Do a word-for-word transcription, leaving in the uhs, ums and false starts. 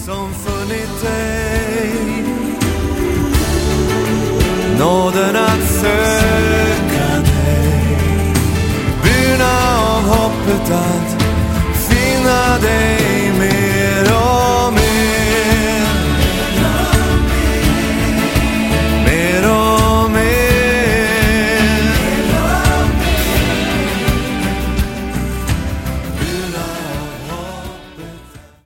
som funnit dig, nåden att söka dig, burna av hoppet att finna dig.